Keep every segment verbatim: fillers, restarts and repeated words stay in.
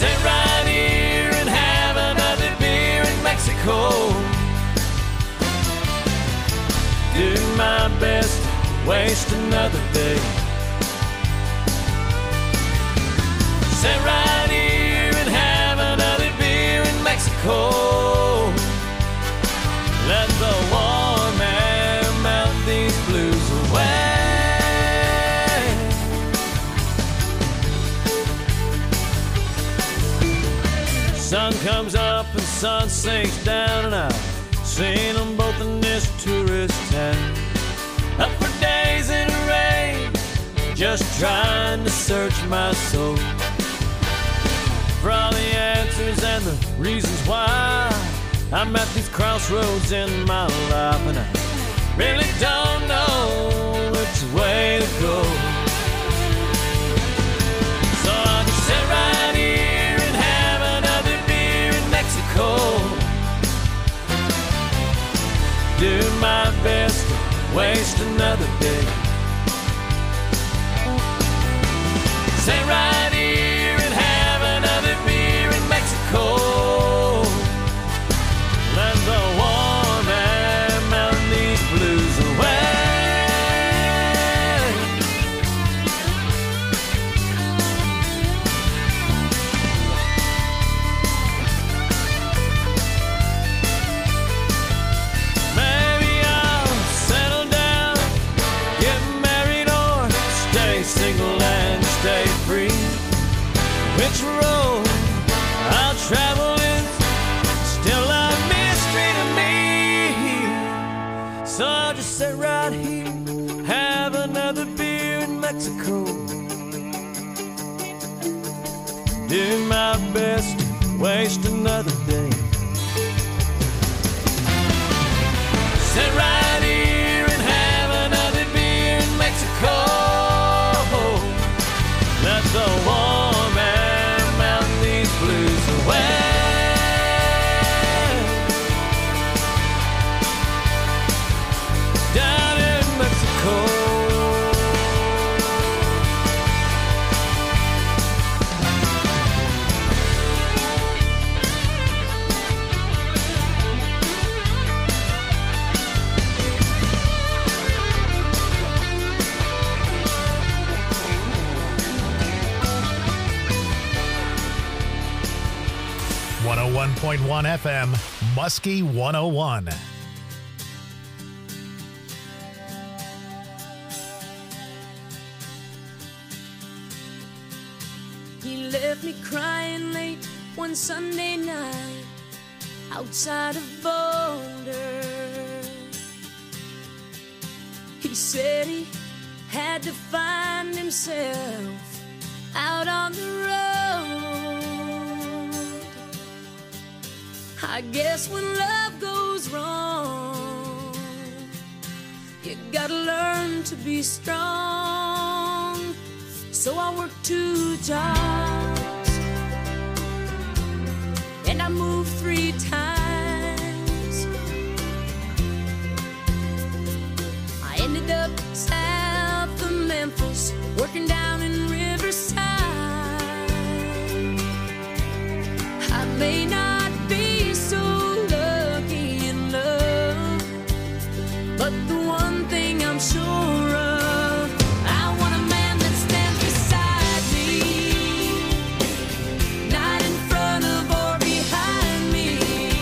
Sit right here and have another beer in Mexico. Do my best to waste another day. Sit right here and have another beer in Mexico. Let the warm air melt these blues away. Sun comes up and sun sinks down, and I've seen them both in this tourist town. Up for days in a rain, just trying to search my soul for all the answers and the reasons why I'm at these crossroads in my life, and I really don't know which way to go. So I'll just sit right here and have another beer in Mexico. Do my best to waste another day. Sit right here and have another beer in Mexico. Let the warm air melt these blues away. Maybe I'll settle down, get married, or stay single and stay free. Which road I'll travel is still a mystery to me. So I'll just sit right here, have another beer in Mexico. Do my best to waste another day. Sit right here and have another beer in Mexico. Let the warm air melt these blues away. Down in Mexico. one oh one point one F M, Muskie one oh one. He left me crying late one Sunday night outside of Boulder. He said he had to find himself out on the road. I guess when love goes wrong, you gotta learn to be strong. So I worked two jobs and I moved three times. I ended up south of Memphis, working down in Riverside. I may not be so lucky in love, but the one thing I'm sure of, I want a man that stands beside me, not in front of or behind me.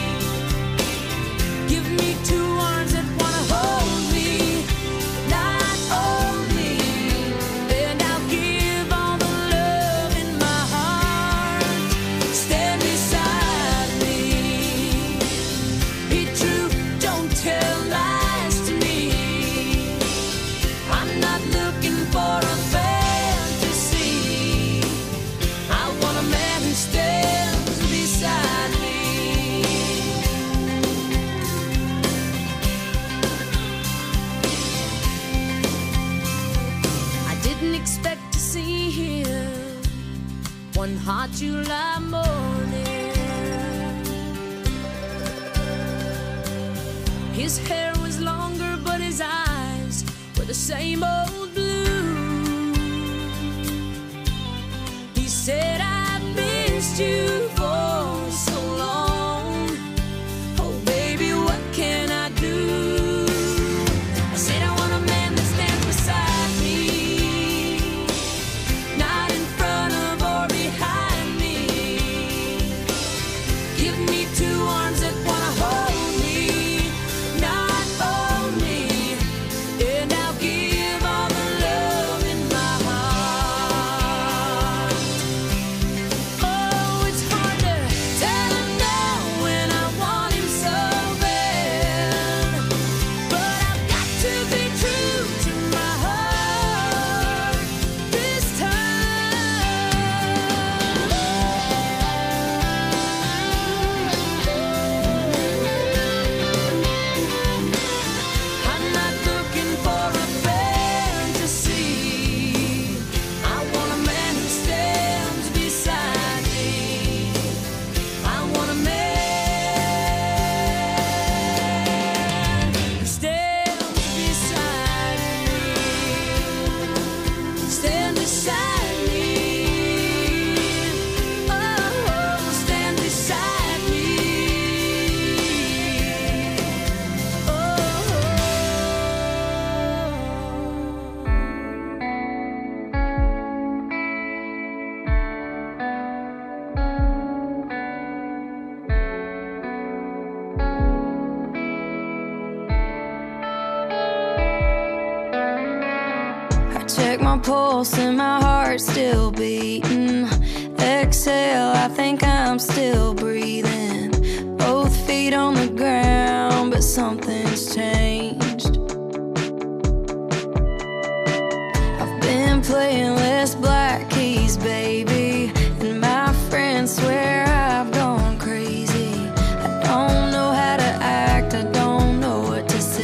Give me two arms that wanna hold me, not only, and I'll give all the love in my heart. Stand beside me, be true, don't tell lies to me. I'm not looking for a fantasy, I want a man who stands beside me. I didn't expect to see him one hot July morning. His hair was longer, but his eyes were the same old blue. He said, I missed you check my pulse and my heart's still beating. Exhale, I think I'm still breathing. Both feet on the ground, but something's changed. I've been playing less black keys, baby, and my friends swear I've gone crazy. I don't know how to act, I don't know what to say.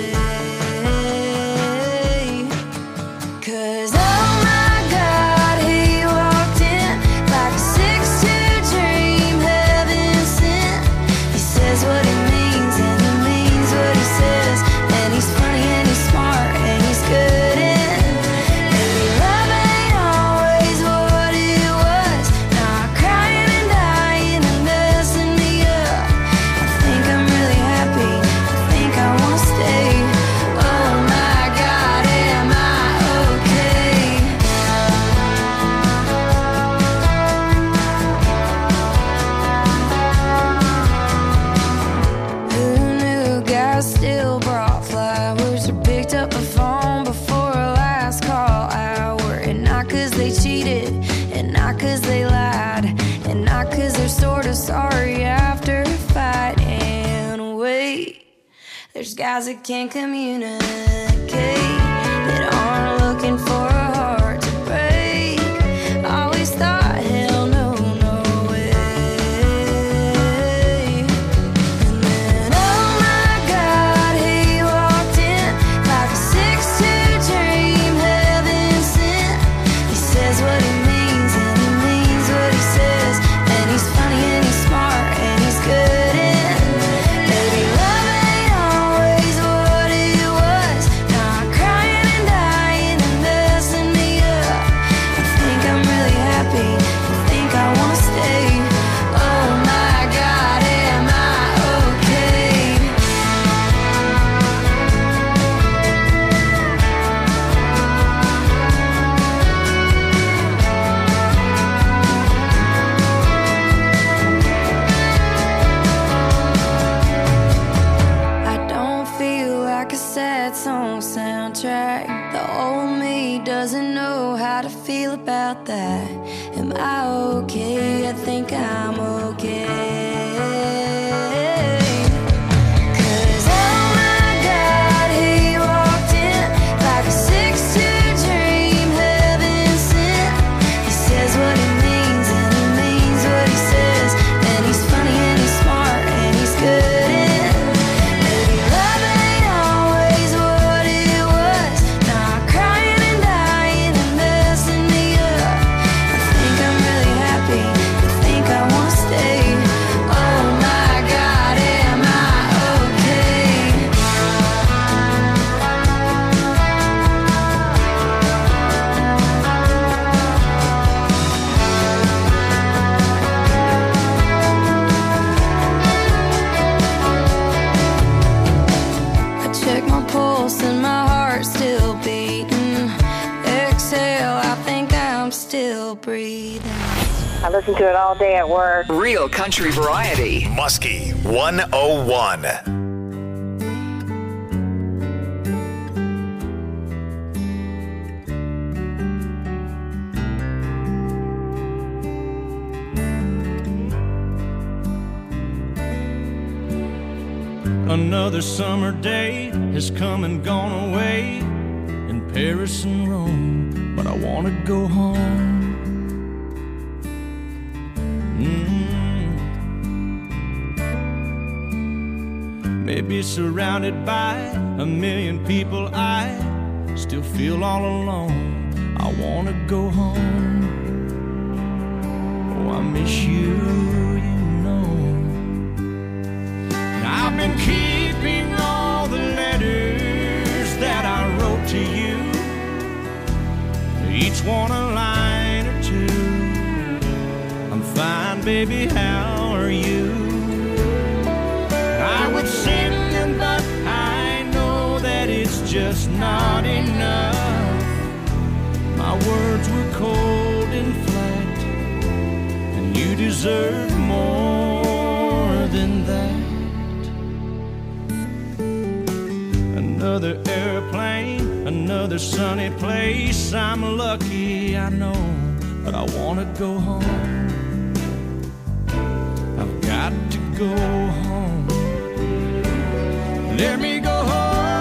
Cause oh my God, he walked in like a six two dream, heaven sent. He says what he means and he means what he says, and he's funny and he's smart and he's good in. Maybe love ain't always what it was. Now I'm crying and dying and messing me up. I think I'm really happy, I think I wanna stay. Oh my God, am I okay? Who knew guys still brought flowers or picked up the phone before a last call hour? And not cause they cheated, and not cause they lied, and not cause they're sort of sorry after a fight. And wait, there's guys that can't communicate, that aren't looking for a heart to break. Always thought, hell no, no way. And then, oh my God, he walked in like a six two dream, heaven sent. He says what he means and he means what he says, and he's funny and he's smart and he's good in. Maybe love ain't always what it was. Now I'm crying and dying and messing me up. I think I'm really happy, I think I wanna stay. Oh my God, am I okay? I don't feel like a sad song soundtrack. The old me doesn't know how to feel about that. Am I okay? I think I'm okay. Cause oh my God, he walked in like a six two dream, heaven sent. He says what he means and he means what he says, and he's funny and he's smart and he's good in. Maybe love ain't always what it was. Now I'm crying and dying and messing me up. I think I'm really happy, I think I wanna stay. Oh my God, am I okay? I check my pulse and my heart's still beating. Exhale, I think I'm still breathing. I listen to it all day at work. Real country variety. Muskie one oh one. Another summer day has come and gone away in Paris and Rome, but I want to go home. Mm. Maybe surrounded by a million people, I still feel all alone. I want to go home. Oh, I miss you, you know. I've been keeping all the letters that I wrote to you, each one a line or two. I'm fine, baby, how are you? I would send them, but I know that it's just not enough. My words were cold and flat, and you deserve more than that. Another airplane, another another sunny place. I'm lucky, I know, but I want to go home. I've got to go home. Let me go home.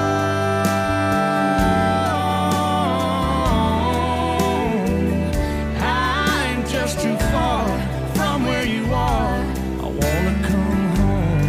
I'm just too far from where you are. I want to come home.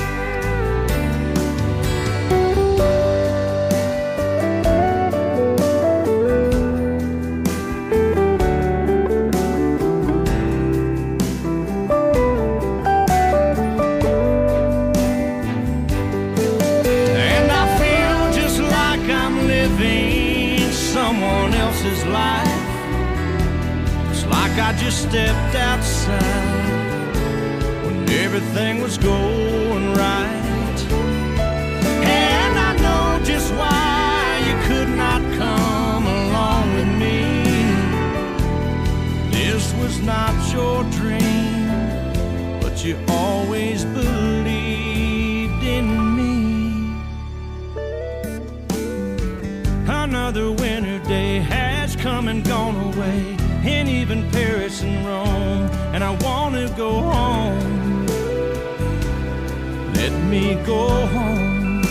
Someone else's life. It's like I just stepped outside when everything was going right. And I know just why you could not come along with me. This was not your dream, but you always believed in me. Another winter day has come and gone away, and even Paris and Rome, and I want to go home. Let me go home.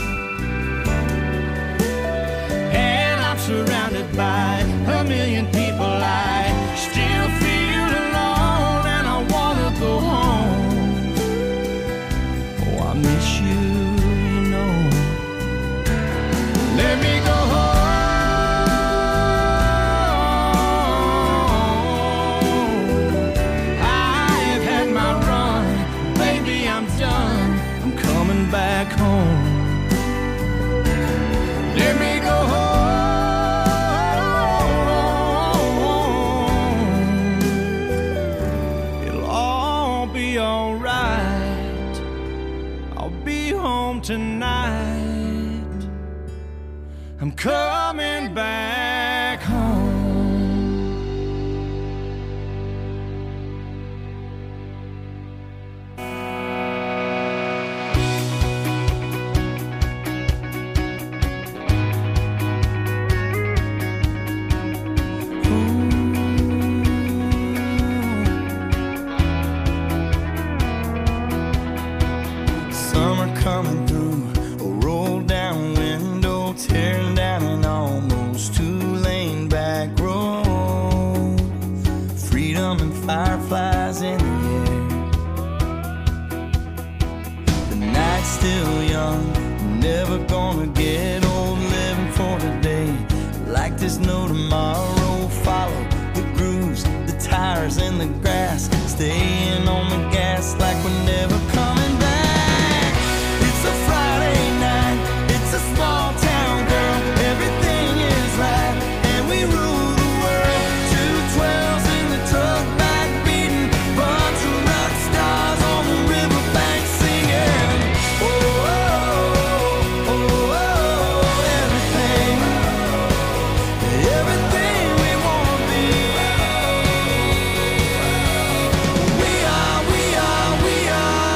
And I'm surrounded by a million people. I still feel alone, and I want to go home. Oh, I miss you, you know. Let me go home. Back home. Let me go home. It'll all be alright. I'll be home tonight. I'm coming back home. Coming through a roll down window, tearing down an almost two-lane back road. Freedom and fireflies in the air. The night's still young, never gonna get old. Living for today, like there's no tomorrow. Follow the grooves, the tires and the grass, staying on the gas like we're never coming back. It's a Friday night, it's a small town, girl. Everything is right, and we rule the world. Two twelves in the truck back beating, bunch of rock stars on the riverbank singing. Oh, oh, oh, oh, oh, everything, everything we wanna be. We are, we are, we are.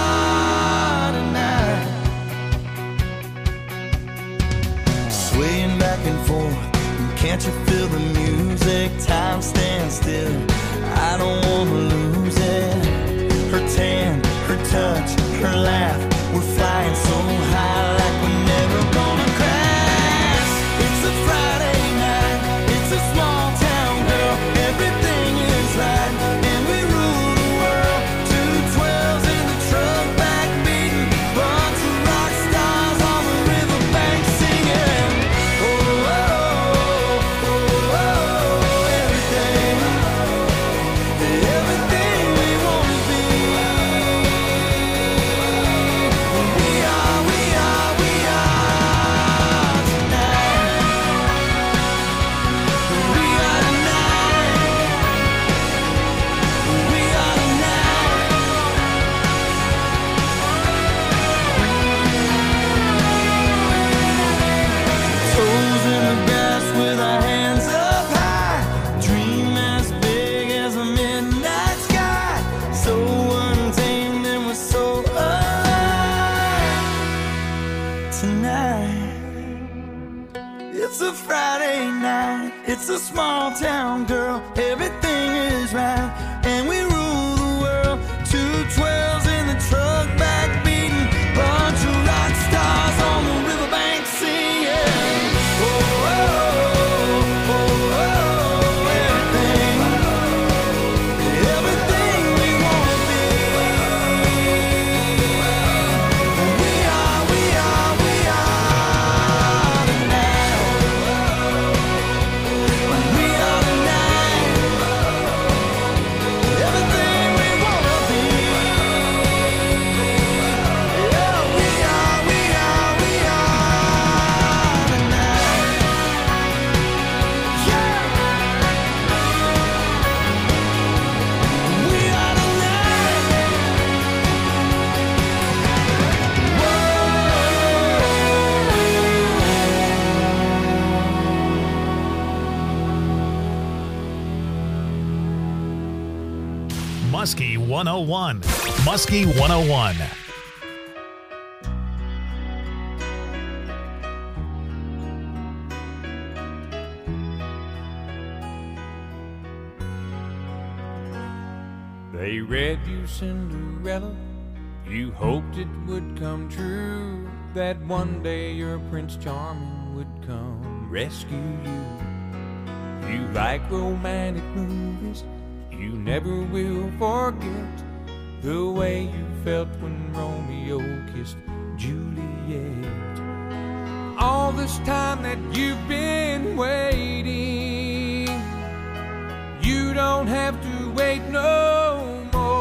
a small town girl. Everything is right, and we rule the world. Two twelves in the truck, back beating. Bunch of rock stars on the riverbank singing. Oh, oh, oh, oh, oh, everything, everything we wanna be. We are, we are, we are tonight. We are tonight. Everything we wanna be. Yeah, we are, we are, we are tonight. Yeah. We are tonight. Muskie one oh one. Muskie one oh one. They read you Cinderella, you hoped it would come true, that one day your Prince Charming would come rescue you. You like romantic movies, you never will forget the way you felt when Romeo kissed Juliet. All this time that you've been waiting, you don't have to wait no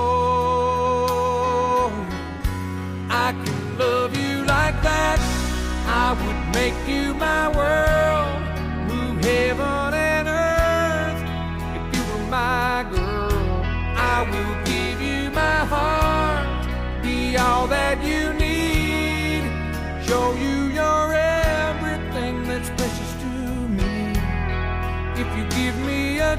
more. I can love you like that. I would make you my world, move heaven and earth. If you were my girl, I will give you my heart, be all that you need, show you you're everything that's precious to me. If you give me a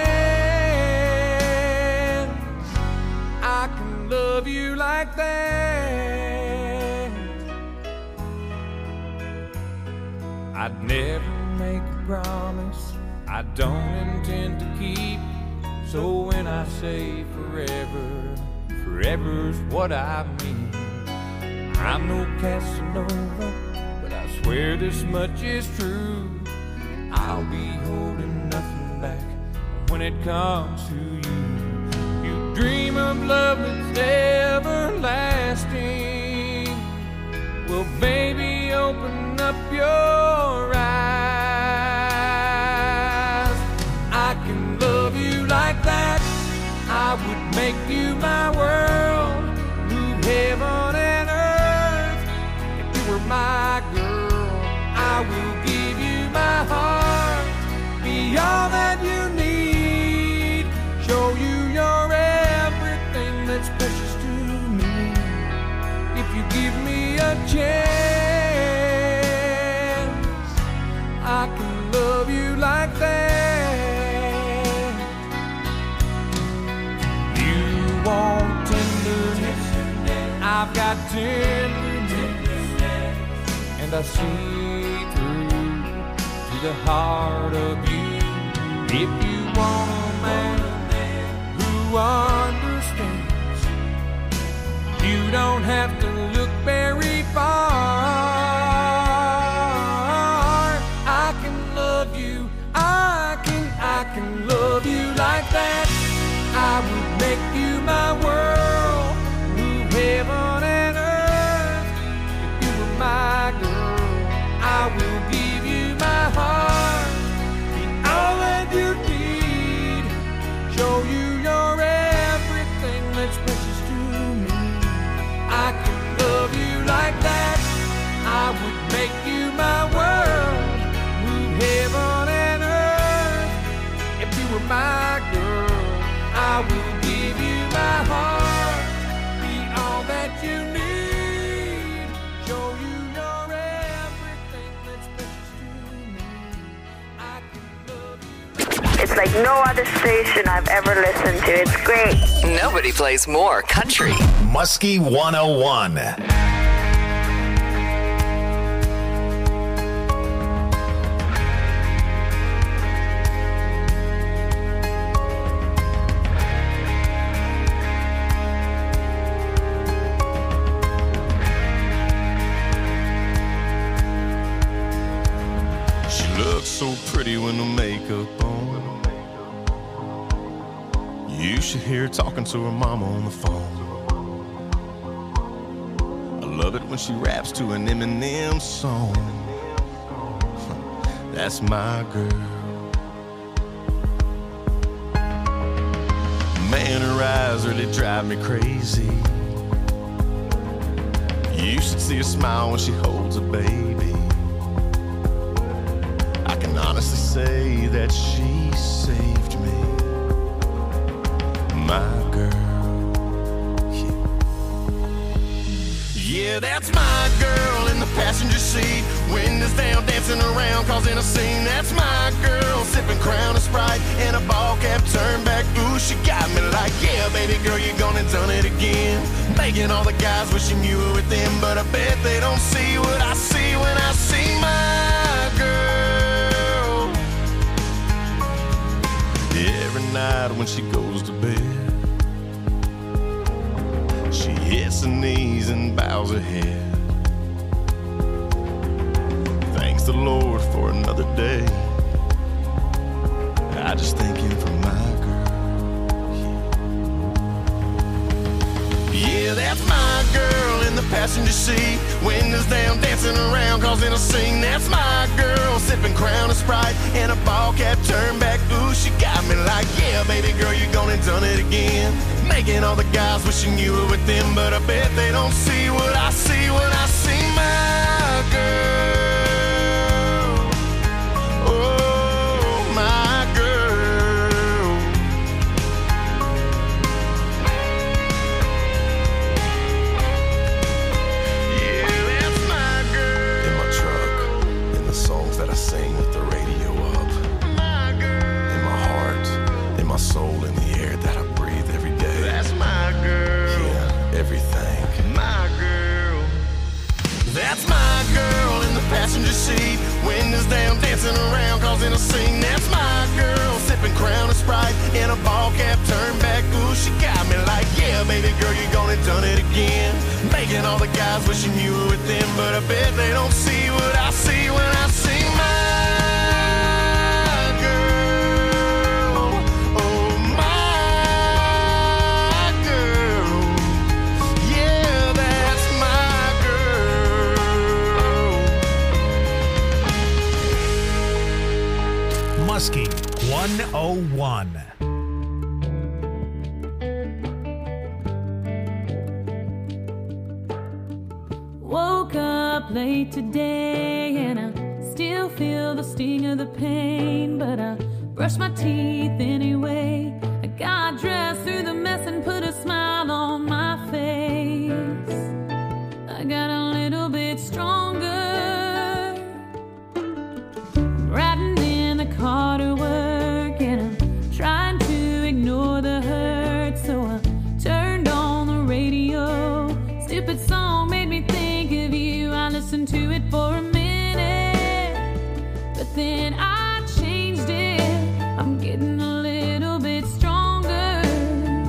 chance, I can love you like that. I'd never make a promise I don't intend to keep. So when I say forever, forever's what I mean. I'm no Casanova, but I swear this much is true. I'll be holding nothing back when it comes to you. You dream of love that's everlasting. Well, baby, open up your eyes. I can love you like that. I would make you my world, move heaven and earth. If you were my girl, I will give you my heart, be all that you need, show you you're everything that's precious to me. If you give me a chance, I can love you like that. You want tenderness, I've got tenderness, and I see through to the heart of you. If you want a man who understands, you don't have to look very far. I can love you, I can, I can love you like that. I would make you my world, move heaven and earth. If you were my girl, I will give you my heart, be all that you need, show you you're everything that's precious to me. I can love you like that. I would make you my world, move heaven and earth. If you were my girl, I will give you my heart, be all that you need, show you you're everything that's precious to me. I can love you. It's like no other station I've ever listened to. It's great. Nobody plays more country. Muskie one oh one. so pretty with no makeup on. You should hear her talking to her mama on the phone. I love it when she raps to an Eminem song. That's my girl. Man, her eyes really drive me crazy. You should see her smile when she holds a baby. I can honestly say that she saved me. My girl, yeah. Yeah, that's my girl in the passenger seat. Windows down, dancing around, causing a scene. That's my girl, sipping Crown and Sprite in a ball cap, turn back. Ooh, she got me like, yeah, baby girl, you gone and done it again. Making all the guys wishing you were with them, but I bet they don't see what I see when I see my girl. Every night when she goes to bed, she hits her knees and bows her head. Thanks the Lord for another day. I just thank him for my girl. Yeah, yeah, that's my girl in the passenger seat. Windows down, dancing around, causing a scene. That's my girl, sipping Crown and Sprite in a ball cap, turn back. Ooh, she got me like, yeah, baby girl, you gone and done it again. Making all the guys wishing you were with them, but I bet they don't see what I see when I see my girl. Oh, my girl. Yeah, that's my girl. In my truck, in the songs that I sing with the radio up. My girl. In my heart, in my soul, in the air that I breathe every day. That's my girl. Yeah, everything. My girl. That's my girl in the passenger seat. Windows down, dancing around, causing a scene. That's my girl, sipping Crown and Sprite in a ball cap, turn back. Ooh, she got me like, yeah, baby girl, you gone and done it again. Making all the guys wishing you were with them, but I bet they don't see what I see when I see my girl. Oh, my girl. Yeah, that's my girl. Muskie one oh one. Woke up late today and I still feel the sting of the pain, but I brush my teeth anyway. I got dressed through the mess and put a smile on my face. I got a little bit stronger, riding in the car to work, and I'm trying to ignore the hurt, so I turned on the radio. Stupid song made me think of you. I listened to it for a minute, but then I changed it. I'm getting a little bit stronger.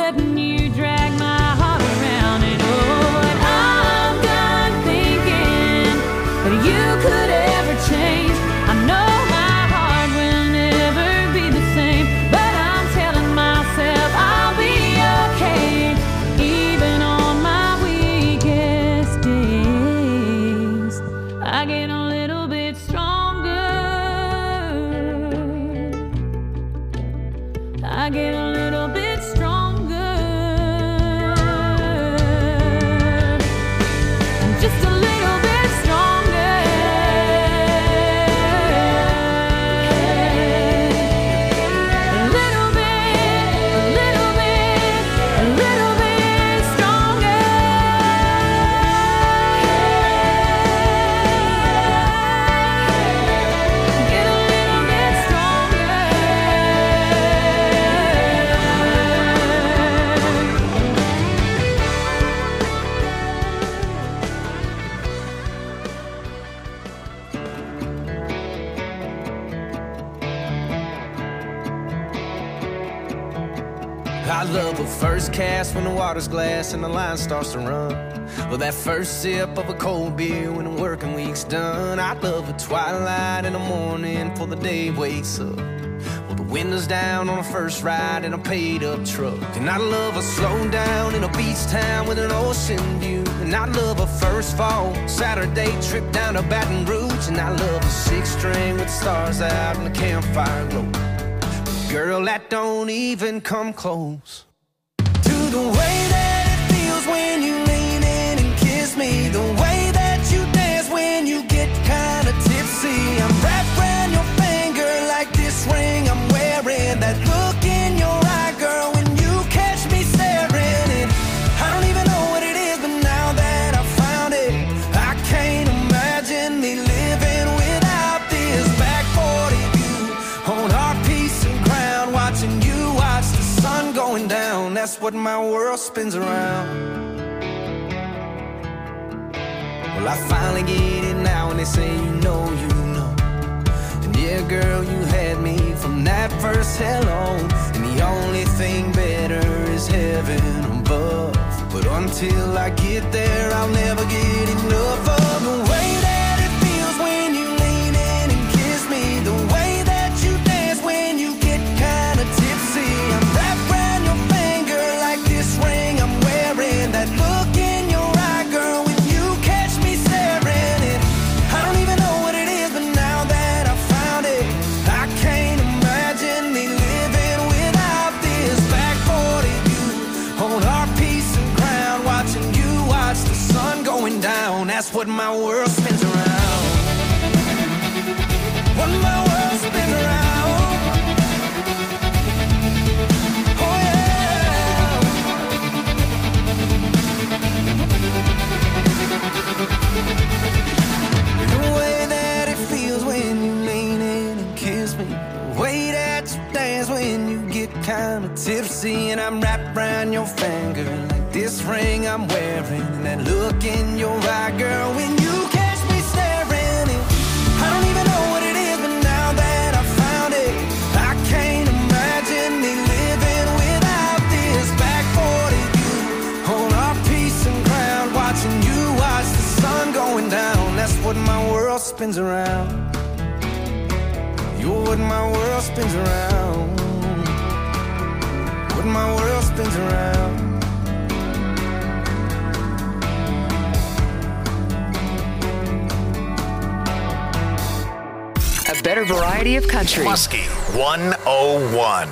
letting you drag my heart around. And oh, but I'm done thinking that you could ever change. I know my heart will never be the same, but I'm telling myself I'll be okay, even on my weakest days. I get a little bit stronger. I get a little bit stronger. Just a little bit stronger. A little bit, a little bit, a little bit stronger. Get a little bit stronger. I love a first cast when the water's glass and the line starts to run. Or that first sip of a cold beer when the working week's done. I love a twilight in the morning before the day wakes up. Well, the windows down on a first ride in a paid up truck. And I love a slow down in a beach town with an ocean view. And I love a first fall Saturday trip down to Baton Rouge. And I love a six string with the stars out and the campfire glow. Girl, that don't even come close to the way that it feels when you lean in and kiss me. The way that you dance when you get kinda tipsy. I'm wrapped around your finger like this ring I'm wearing. That look in your eye, girl, when you catch me staring. And I don't even know what it is, but now that I found it, I can't imagine me living without this. Back forty view on our piece of ground, watching you watch the sun going down. That's what my world spins around. Well, I finally get it now, and they say you know, you know. And yeah, girl, you had me from that first hello. And the only thing better is heaven above. But until I get there, I'll never get enough of the way that it feels when you lean in and kiss me. The way that you dance when you get kinda tipsy. I'm wrapped around your finger like this ring I'm wearing. That look in your eye, girl, when you catch me staring. And I don't even know what it is, but now that I found it, I can't imagine me living without this. Back forty view on our piece of ground, watching you watch the sun going down. That's what my world spins around. What my world spins around. Oh yeah. The way that it feels when you lean in and kiss me. The way that you dance when you get kinda tipsy. And I'm wrapped around your finger like this ring I'm wearing. And that look in your eye, girl, when you catch me staring. And I don't even know what it is, but now that I found it, I can't imagine me living without this. Back forty view on our piece of ground, watching you watch the sun going down. That's what my world spins around. You're what my world spins around. What my world spins around. A better variety of country. Muskie one oh one.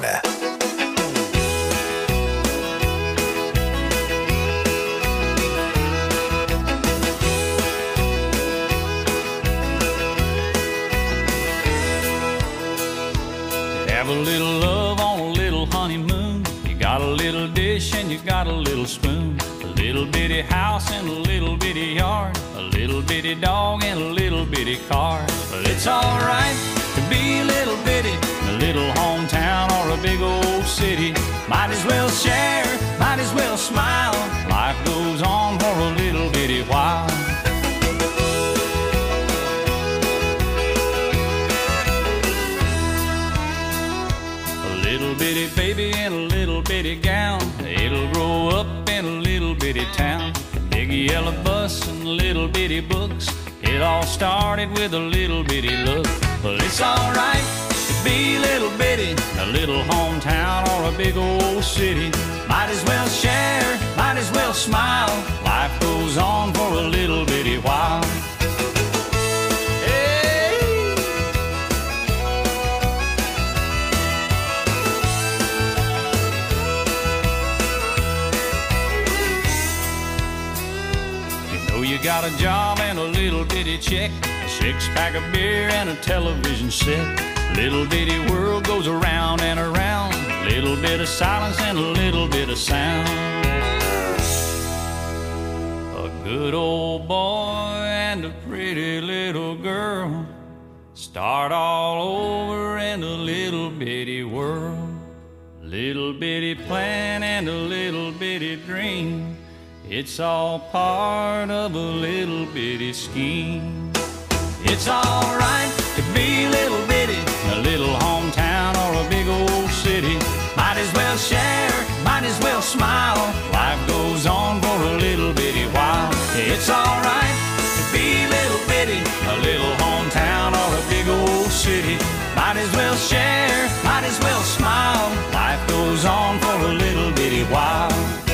Have a little love on a little honeymoon. You got a little dish and you got a little spoon. A little bitty house and a little bitty yard. A little bitty dog and a little bitty car. But it's alright to be a little bitty in a little hometown or a big old city. Might as well share, might as well smile. Life goes on for a little bitty while. A little bitty baby in a little bitty bitty gown. It'll grow up in a little bitty town. Big yellow bus and little bitty books. It all started with a little bitty look. Well, it's alright to be little bitty, a little hometown or a big old city. Might as well share, might as well smile. Life goes on for a little bitty while. You got a job and a little bitty check, a six-pack of beer and a television set. Little bitty world goes around and around. Little bit of silence and a little bit of sound. A good old boy and a pretty little girl start all over in a little bitty world. Little bitty plan and a little bitty dream. It's all part of a little bitty scheme. It's alright to be little bitty, a little hometown or a big old city. Might as well share, might as well smile. Life goes on for a little bitty while. It's alright to be little bitty, a little hometown or a big old city. Might as well share, might as well smile. Life goes on for a little bitty while.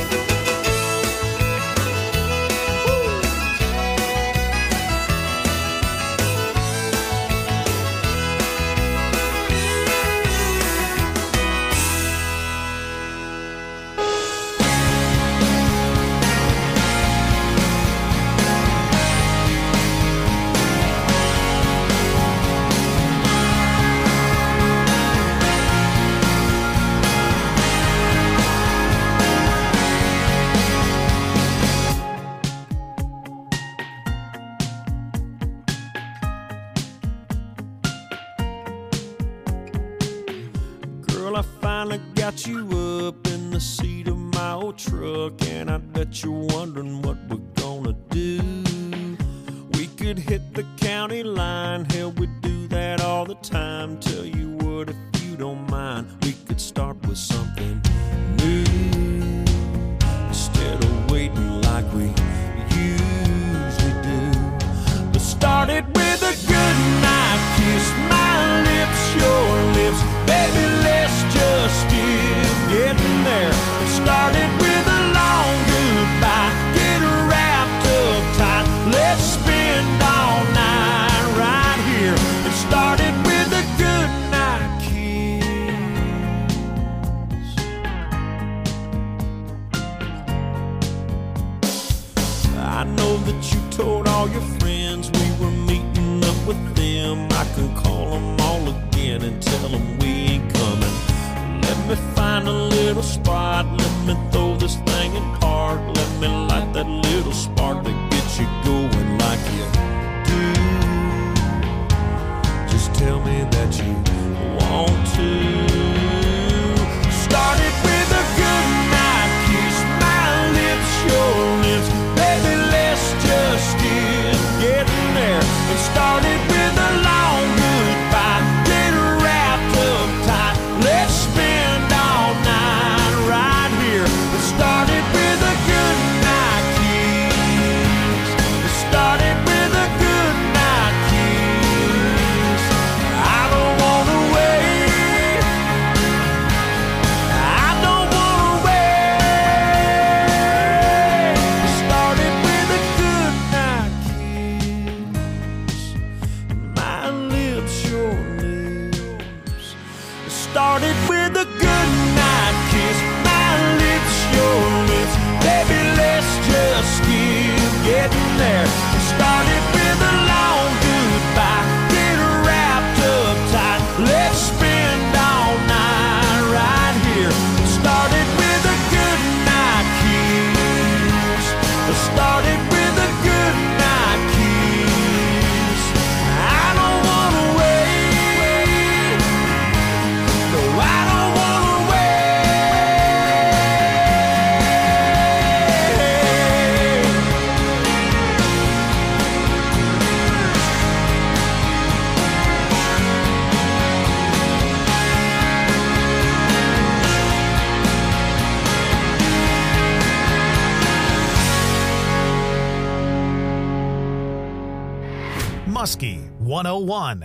Got you up in the seat of my old truck, and I bet you're wondering what we're gonna do. We could hit the county line, hell, we do that all the time. Tell you what, if you don't mind, we could start with something new instead of waiting like we usually do. Let's start it with a good night kiss, my lips, your lips, baby, let's just get getting there. It started with a long goodbye, get wrapped up tight, let's spend all night right here. It started with a good night kiss. I know that you told all your friends we were meeting up with them. I can call them all again and tell them we ain't coming. Let me find a little spot, let me throw this thing in park. Let me light that little spark that gets you going like you do. Just tell me that you want to. Started with a good night kiss, my lips, your lips, baby, let's just get getting there. It started with a long goodbye, get wrapped up tight, let's spend all night right Muskie one oh one.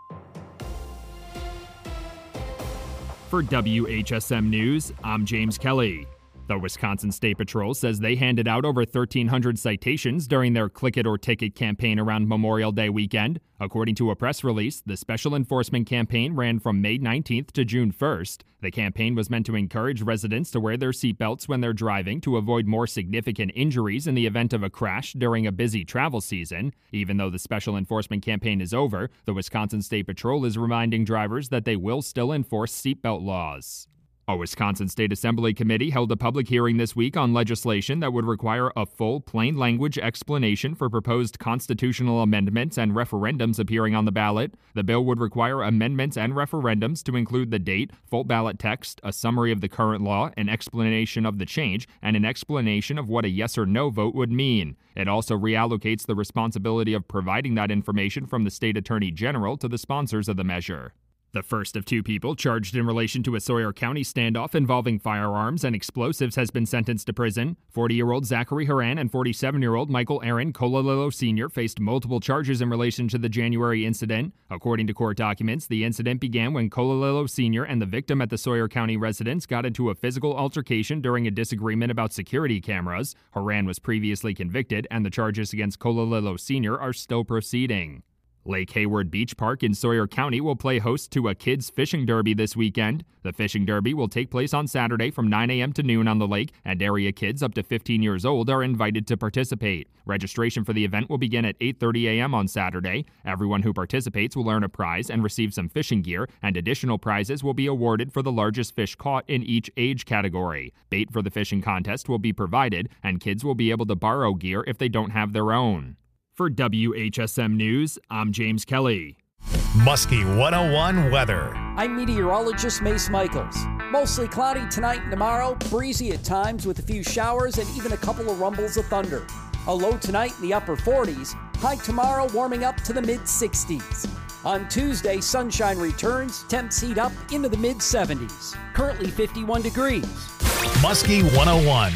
For W H S M News, I'm James Kelly. The Wisconsin State Patrol says they handed out over thirteen hundred citations during their Click It or Ticket campaign around Memorial Day weekend. According to a press release, the special enforcement campaign ran from May nineteenth to June first. The campaign was meant to encourage residents to wear their seatbelts when they're driving to avoid more significant injuries in the event of a crash during a busy travel season. Even though the special enforcement campaign is over, the Wisconsin State Patrol is reminding drivers that they will still enforce seatbelt laws. A Wisconsin State Assembly committee held a public hearing this week on legislation that would require a full, plain-language explanation for proposed constitutional amendments and referendums appearing on the ballot. The bill would require amendments and referendums to include the date, full ballot text, a summary of the current law, an explanation of the change, and an explanation of what a yes or no vote would mean. It also reallocates the responsibility of providing that information from the state attorney general to the sponsors of the measure. The first of two people charged in relation to a Sawyer County standoff involving firearms and explosives has been sentenced to prison. forty-year-old Zachary Haran and forty-seven-year-old Michael Aaron Cololillo Senior faced multiple charges in relation to the January incident. According to court documents, the incident began when Cololillo Senior and the victim at the Sawyer County residence got into a physical altercation during a disagreement about security cameras. Haran was previously convicted, and the charges against Cololillo Senior are still proceeding. Lake Hayward Beach Park in Sawyer County will play host to a kids' fishing derby this weekend. The fishing derby will take place on Saturday from nine a.m. to noon on the lake, and area kids up to fifteen years old are invited to participate. Registration for the event will begin at eight thirty a.m. on Saturday. Everyone who participates will earn a prize and receive some fishing gear, and additional prizes will be awarded for the largest fish caught in each age category. Bait for the fishing contest will be provided, and kids will be able to borrow gear if they don't have their own. For W H S M News, I'm James Kelly. Muskie one oh one weather. I'm meteorologist Mace Michaels. Mostly cloudy tonight and tomorrow, breezy at times with a few showers and even a couple of rumbles of thunder. A low tonight in the upper forties, high tomorrow warming up to the mid sixties. On Tuesday, sunshine returns, temps heat up into the mid seventies. Currently fifty-one degrees. Muskie one oh one.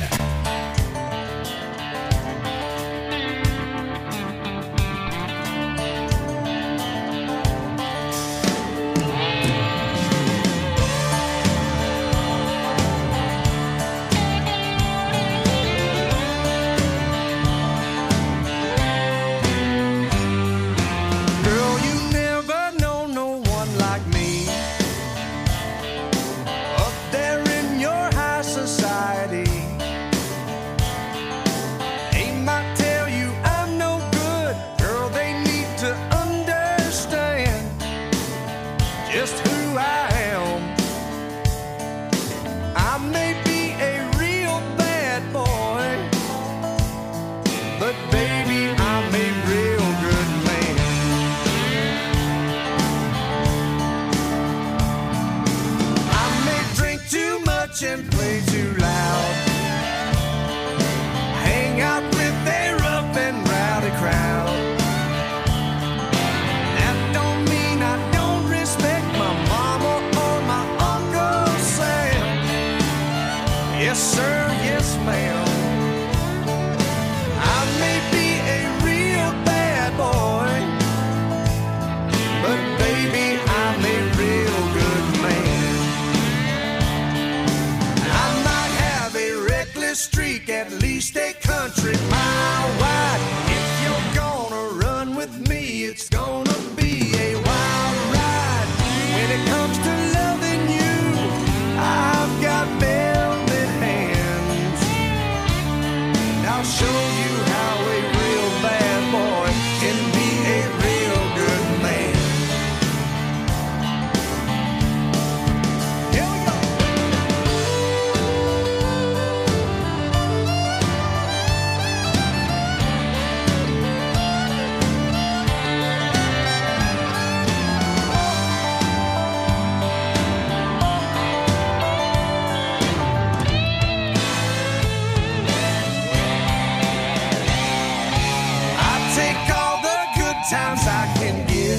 And play too loud. Hang out with a rough and rowdy crowd. That don't mean I don't respect my mama or my Uncle Sam. Yes sir, yes ma'am. I may be a real bad boy, but baby I'm a real good man. Streak at least a country mile wide. If you're gonna run with me, it's gonna be a wild ride. When it comes to loving you, I've got velvet hands. And I'll show you how a real bad boy can be a real good man. Here we go. Times I can get.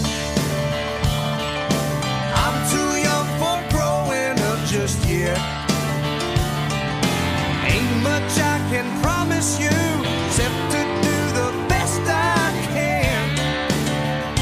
I'm too young for growing up just yet. Ain't much I can promise you except to do the best I can.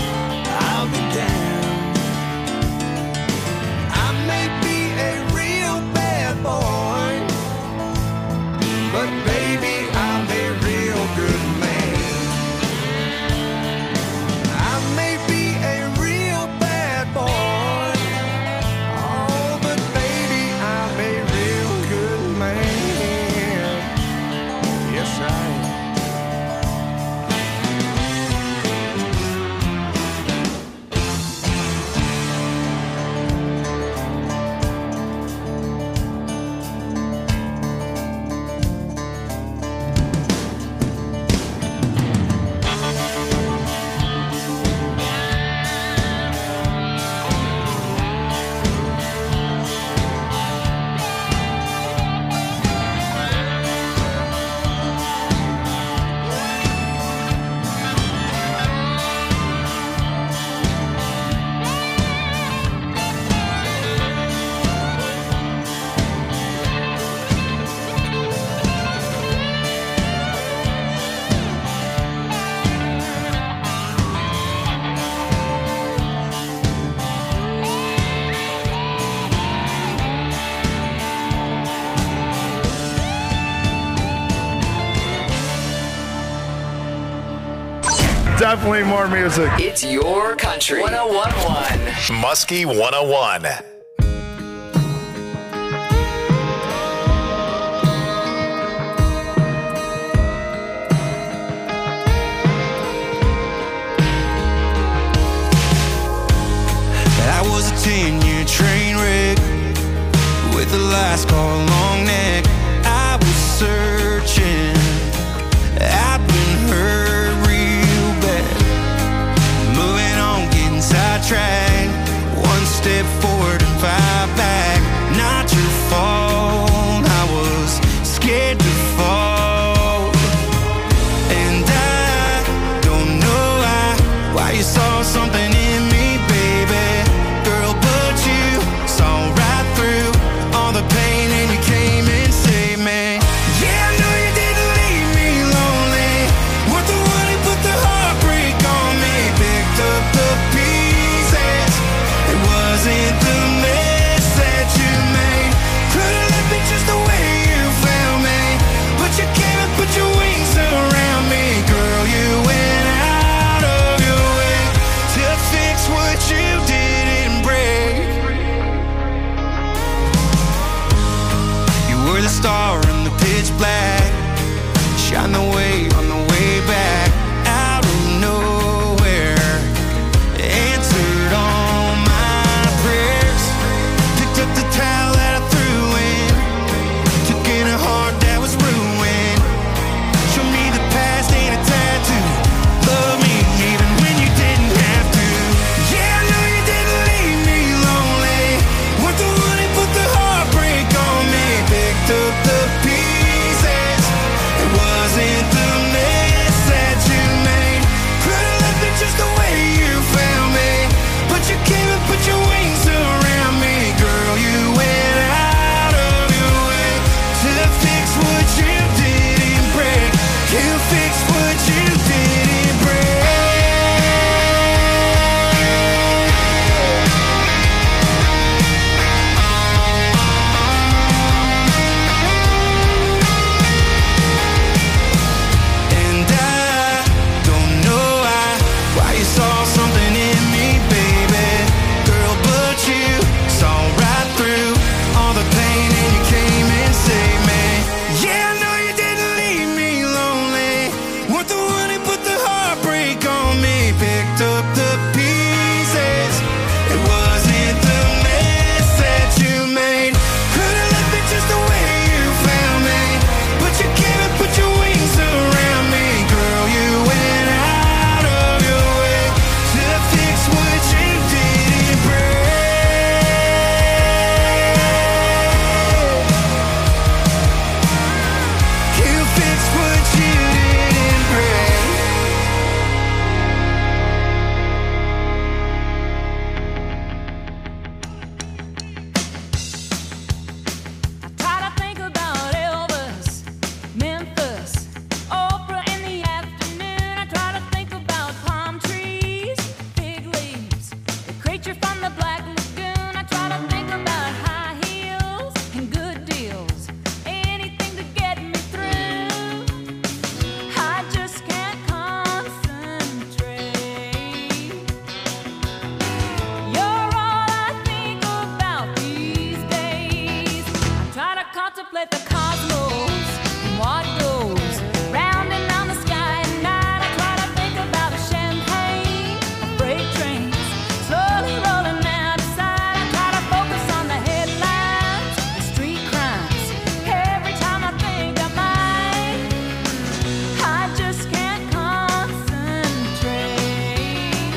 Definitely more music. It's your country. one oh one point one. Muskie one oh one. I was a ten-year train wreck with the last call long neck. I was searching, I've been hurt real bad. Moving on, getting sidetracked. One step forward and five back. Not your fault, I was scared to fall. And I don't know why, why you saw something in me, baby. Girl, but you saw right through all the pain and you came and saved me. Yeah, I know you didn't leave me lonely. Weren't the one who put the heartbreak on me. Picked up the pieces. It wasn't the mess that you made. Could've left me just the way you found me. But you came and put your wings around me. Girl, you went out of your way to fix what you didn't break. You were the star in the pitch black. Shine the way on the way back. Out of nowhere, answered all my prayers. Picked up the towel that I threw in. Took in a heart that was ruined. Show me the past ain't a tattoo. Love me even when you didn't have to. Yeah, I know you didn't leave me lonely. Weren't the one who put the heartbreak on me. Picked up the pieces. It wasn't the mess that you made. Could've left me just the way you found me. But you came and put your wings around me. Girl, you went out of your way to fix what you didn't break. You fixed what you didn't break. And I don't know why, why you saw something in me, baby. Girl, but you saw right through all the pain and you came and saved me. Yeah, I know you didn't leave me lonely. Weren't the one who put the heartbreak on me. Picked up the pieces. It wasn't the mess that you made. Could've left me just the way you found me. But you came and put your wings around me. Girl, you went out of your way to fix what you didn't break. You fixed what you didn't break. Try to think about Elvis, Memphis, Oprah in the afternoon. I try to think about palm trees, fig leaves, the creature from the Black Lagoon. I try to think about high heels and good deals, anything to get me through. I just can't concentrate. You're all I think about these days. I try to contemplate the cosmos and what goes round and round the sky at night. I try to think about a champagne, a freight trains slowly rolling out of sight. I try to focus on the headlines, the street crimes. Every time I think I might, I just can't concentrate.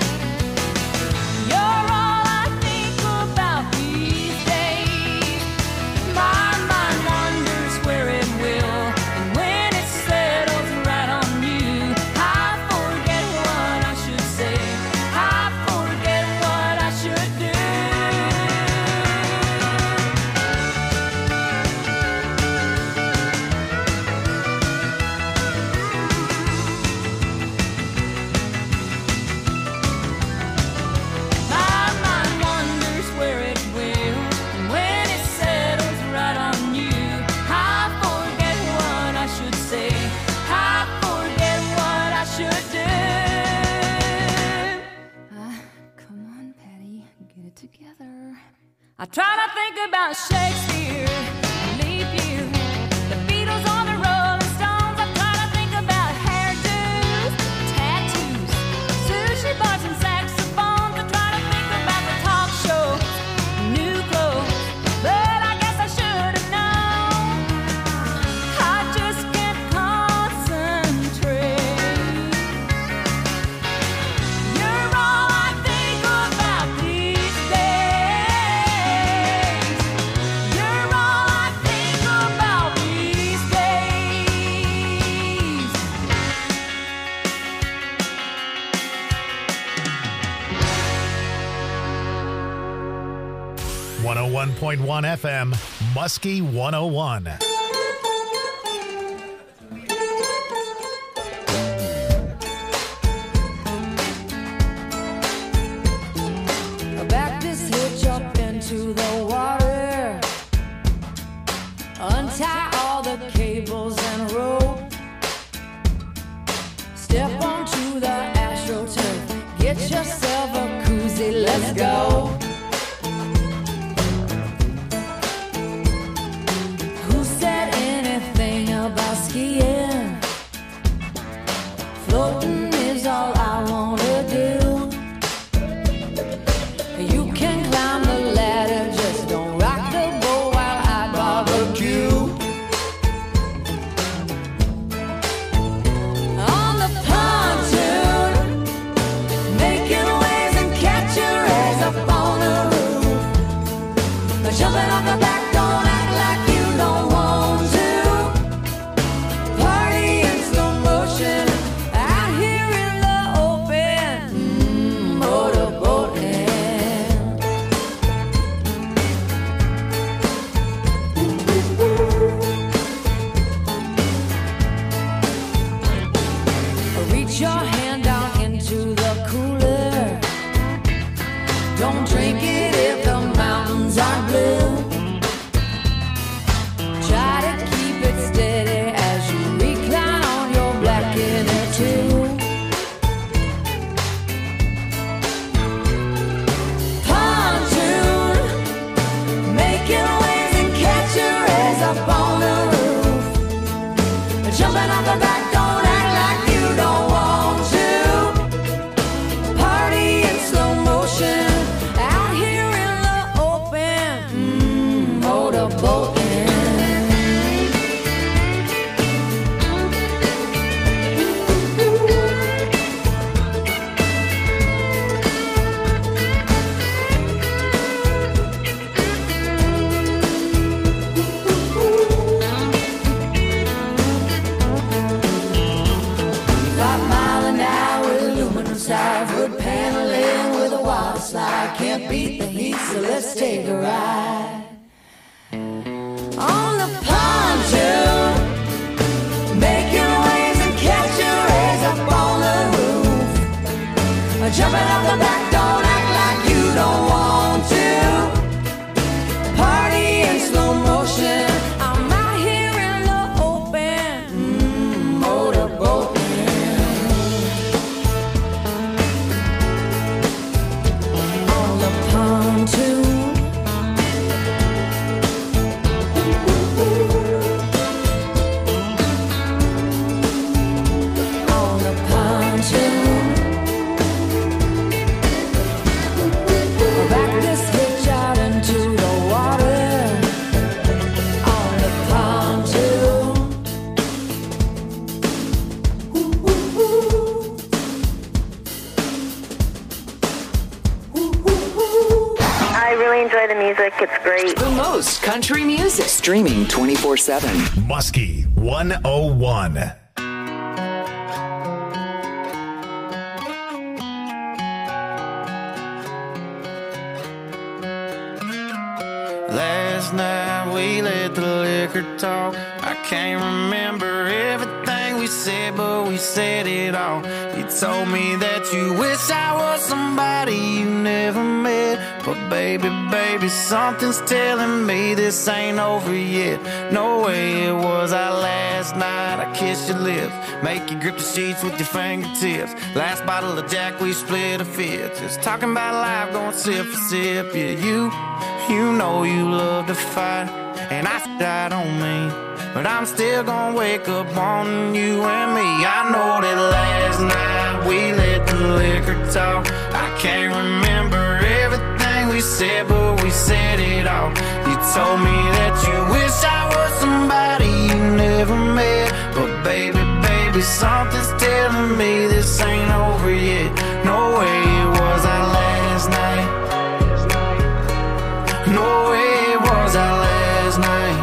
You're all I think about these days. My mind wanders where it will. I try to think about Shakespeare, leap year, the Beatles or the Rolling Stones. I try to think about hairdos, tattoos, sushi bars and saxophones. I try to think about the talk shows, new clothes, but I guess I should have known. I just can't concentrate. You're all I think about these days. You're all I think about these days. one oh one point one F M, Muskie one oh one. Back this hitch up into the water. Untie all the cables and rope. Step onto the AstroTurf. Get yourself a koozie, let's go. Who said anything about skiing? Floating is all I wanna do. You can climb the ladder, just don't rock the boat while I barbecue. On the pontoon, making waves and catching rays up on the roof. Jumping off the back, don't act like you don't want to. Party in slow motion, out here in the open. Mm, motorboating. Reach your hand down into the cooler. Don't drink it if the mountains are blue. Try to keep it steady as you recline on your black inner tube. Pontoon, making waves and catching rays up on the roof. Jumping off the back, don't act like you don't want to. Party in slow motion, out here in the open. Mm, motorboating. Five mile an hour, aluminum side, wood paneling with a water slide. Can't beat the heat, so let's take a ride. On the pontoon, making waves and catching rays up on the roof. Jumping off the back, don't act like you don't want to. Party in slow motion, I'm out here in the open. Mm, motorboating. On the pontoon. On the pontoon. Back this hitch out into the water. On the pontoon. I really enjoy the music. It's great. The most country music. Streaming twenty-four seven. Muskie one oh one. Last night we let the liquor talk. I can't remember everything we said, but we said it all. You told me that you wish I was somebody you never met. But baby, baby, something's telling me this ain't over yet. No way it was our last night. I kissed your lips, make you grip the sheets with your fingertips. Last bottle of Jack, we split a fifth. Just talking about life, going sip for sip. Yeah, you You know you love to fight, and I died on me. But I'm still gonna wake up on you and me. I know that last night we let the liquor talk. I can't remember everything we said, but we said it all. You told me that you wish I was somebody you never met. But baby, baby, something's telling me this ain't over yet. No way it was our last night. No way it was our last night.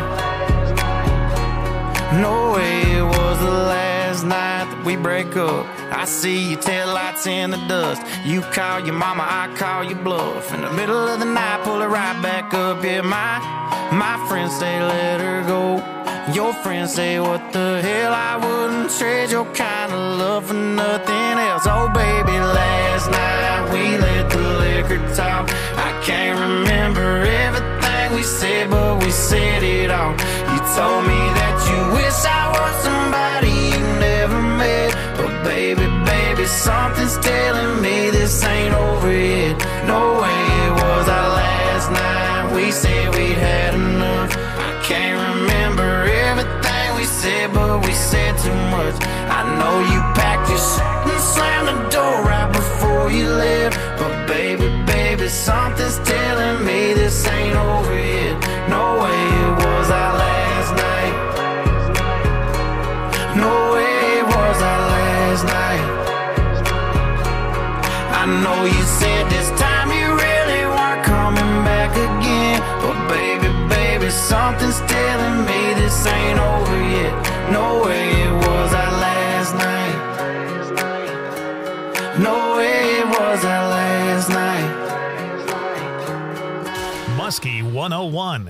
No way it was the last night that we break up. I see your taillights in the dust. You call your mama, I call your bluff. In the middle of the night, pull it right back up. Yeah, my, my friends say let her go. Your friends say what the hell, I wouldn't trade your kind of love for nothing else. Oh baby, last night we let the liquor talk. I can't remember everything we said, but we said it all. You told me that you wish I was somebody you never met. But baby, baby, something's telling me this ain't over yet. No way it was our last night. We said we'd had enough. I can't remember everything we said, but we said too much. I know you packed your shit and slammed the door right before you left. But baby, baby, something's telling me this ain't over yet. No way it was our last night. No way it was our last night. I know you said this time you really weren't coming back again. But baby, baby, something's telling me this ain't over yet. No way it was our last night. No way it was our last night. Muskie one oh one.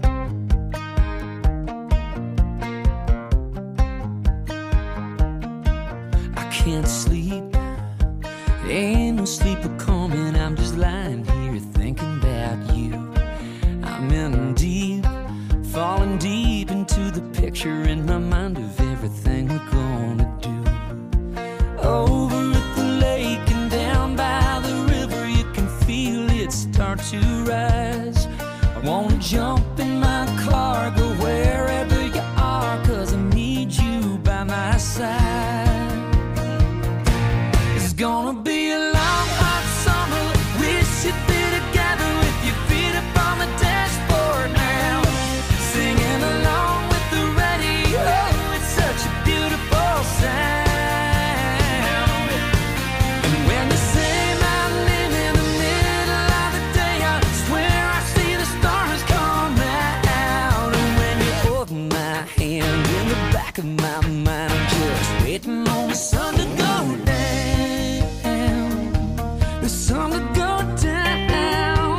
Can't sleep, ain't no sleeper coming. I'm just lying here thinking about you. I'm in deep, falling deep into the picture in my mind of everything we're gonna do. Over at the lake and down by the river, you can feel it start to rise. I wanna jump in my car, go wherever you are, 'cause I need you by my side. It's gonna be a long, hot summer. Wish you'd be together with your feet up on the dashboard now, singing along with the radio. It's such a beautiful sound. And when you say my name in the middle of the day, I swear I see the stars come out. And when you hold my hand in the back of my mind, I'm just waiting on the sun to go down. Sun to go down.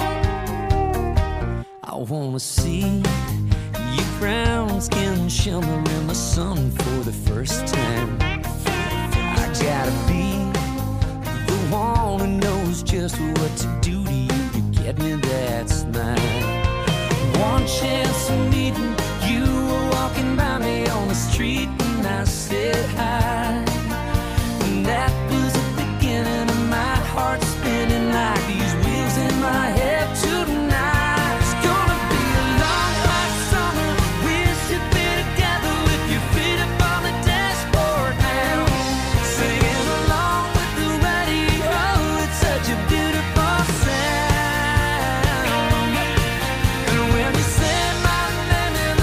I wanna see your brown skin shimmer in the sun for the first time. I gotta be the one who knows just what to do to you to get me that smile. One chance of meeting you, were walking by me on the street and I said hi. And that was the beginning of my heart spinning like these wheels in my head tonight. It's gonna be a long, hot summer. Wish you'd be together with your feet up on the dashboard now, singing along with the radio. It's such a beautiful sound. And when you say my name in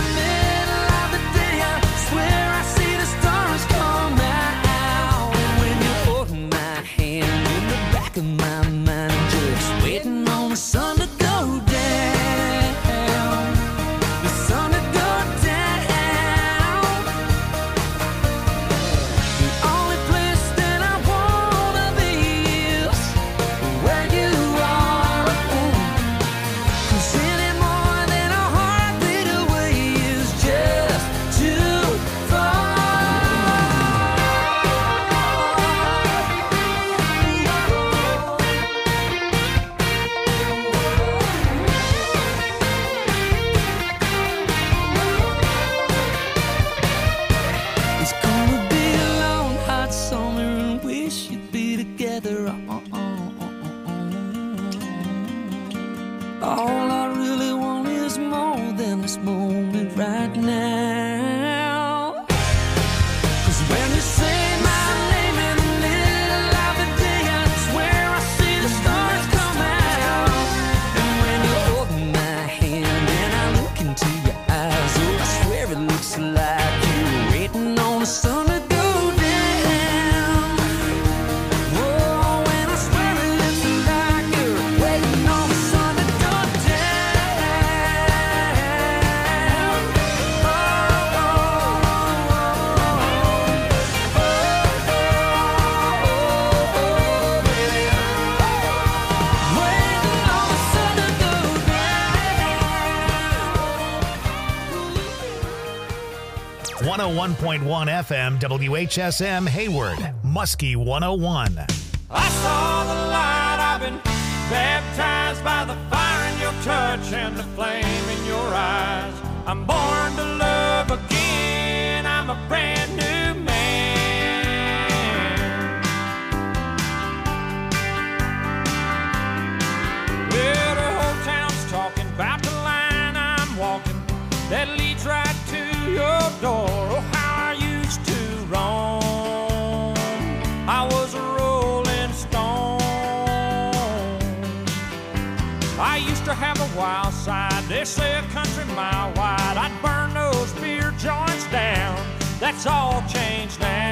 it's like you're waiting on the sun to go down. Oh, and I swear that it's like you're waiting on the sun to go down. Oh, oh, one oh one point one F M, W H S M, Hayward, Muskie one oh one. I saw the light, I've been baptized by the fire in your touch and the flame in your eyes. I'm born to love again, I'm a brand new man. Well, the whole town's talking about the line I'm walking that leads right to your door. Oh, how I used to roam. I was a rolling stone. I used to have a wild side. They say a country mile wide. I'd burn those beer joints down. That's all changed now.